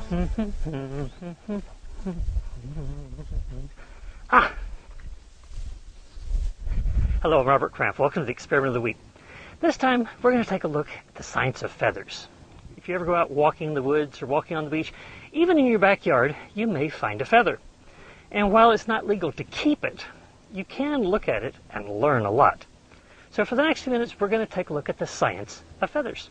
Ah! Hello, I'm Robert Kraft. Welcome to the Experiment of the Week. This time, we're going to take a look at the science of feathers. If you ever go out walking in the woods or walking on the beach, even in your backyard, you may find a feather. And while it's not legal to keep it, you can look at it and learn a lot. So for the next few minutes, we're going to take a look at the science of feathers.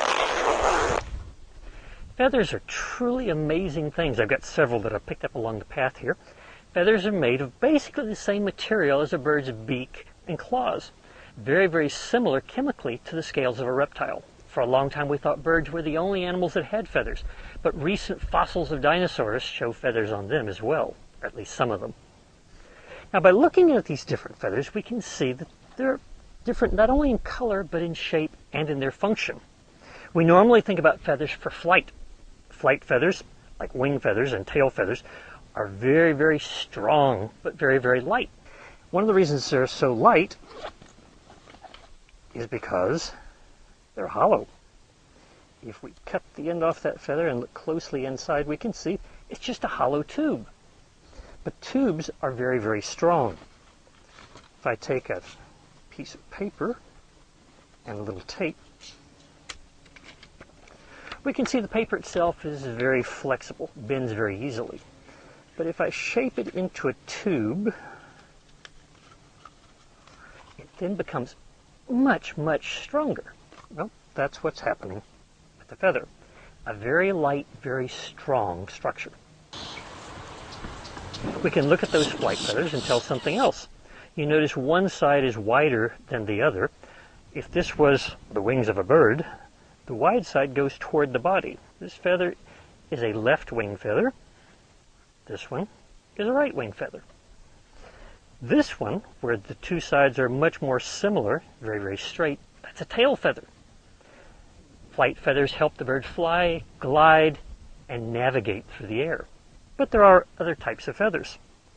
Feathers are truly amazing things. I've got several that I've picked up along the path here. Feathers are made of basically the same material as a bird's beak and claws. Very, very similar chemically to the scales of a reptile. For a long time we thought birds were the only animals that had feathers, but recent fossils of dinosaurs show feathers on them as well, or at least some of them. Now by looking at these different feathers, we can see that they're different not only in color, but in shape and in their function. We normally think about feathers for flight. Flight feathers, like wing feathers and tail feathers, are very, very strong, but very, very light. One of the reasons they're so light is because they're hollow. If we cut the end off that feather and look closely inside, we can see it's just a hollow tube. But tubes are very, very strong. If I take a piece of paper and a little tape, we can see the paper itself is very flexible, bends very easily. But if I shape it into a tube, it then becomes much, much stronger. Well, that's what's happening with the feather. A very light, very strong structure. We can look at those flight feathers and tell something else. You notice one side is wider than the other. If this was the wings of a bird, the wide side goes toward the body. This feather is a left wing feather. This one is a right wing feather. This one, where the two sides are much more similar, very, very straight, that's a tail feather. Flight feathers help the bird fly, glide, and navigate through the air. But there are other types of feathers.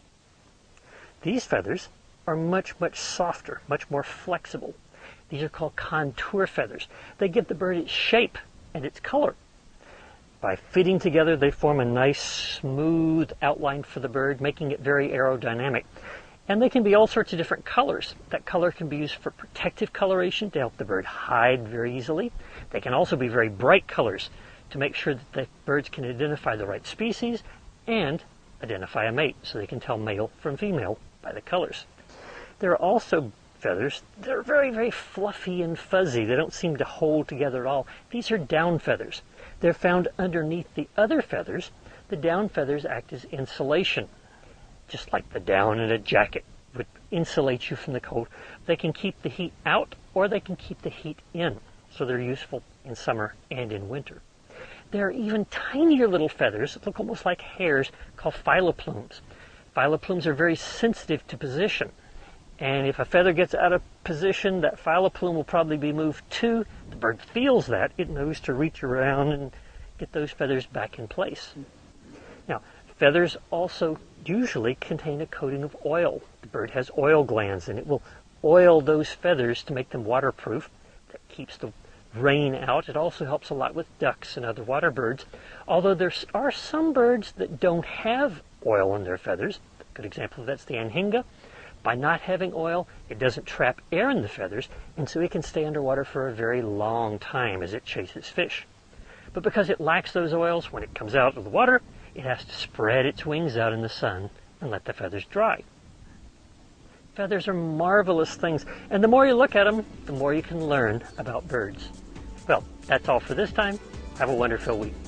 These feathers are much, much softer, much more flexible. These are called contour feathers. They give the bird its shape and its color. By fitting together, they form a nice, smooth outline for the bird, making it very aerodynamic. And they can be all sorts of different colors. That color can be used for protective coloration to help the bird hide very easily. They can also be very bright colors to make sure that the birds can identify the right species and identify a mate, so they can tell male from female by the colors. There are also feathers that are very, very fluffy and fuzzy. They don't seem to hold together at all. These are down feathers. They're found underneath the other feathers. The down feathers act as insulation. Just like the down in a jacket would insulate you from the cold. They can keep the heat out or they can keep the heat in. So they're useful in summer and in winter. There are even tinier little feathers that look almost like hairs called phyloplumes. Phyloplumes are very sensitive to position. And if a feather gets out of position, that phyloplume will probably be moved too. The bird feels that. It knows to reach around and get those feathers back in place. Now, feathers also usually contain a coating of oil. The bird has oil glands, and it will oil those feathers to make them waterproof. That keeps the rain out. It also helps a lot with ducks and other water birds, although there are some birds that don't have oil in their feathers. A good example of that's the anhinga. By not having oil, it doesn't trap air in the feathers, and so it can stay underwater for a very long time as it chases fish. But because it lacks those oils, when it comes out of the water, it has to spread its wings out in the sun and let the feathers dry. Feathers are marvelous things, and the more you look at them, the more you can learn about birds. Well, that's all for this time. Have a wonderful week.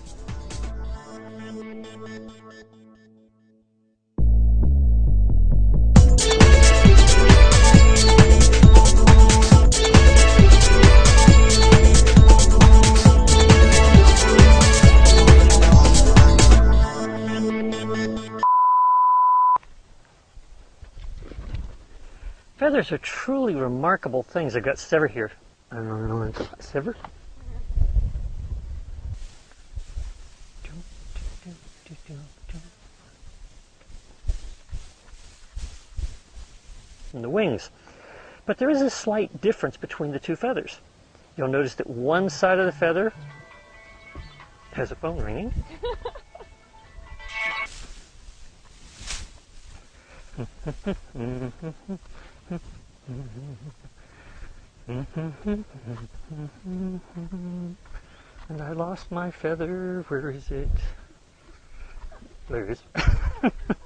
Feathers are truly remarkable things. I've got Sever here. Sever? And the wings. But there is a slight difference between the two feathers. You'll notice that one side of the feather Has a phone ringing. And I lost my feather. Where is it? There it is.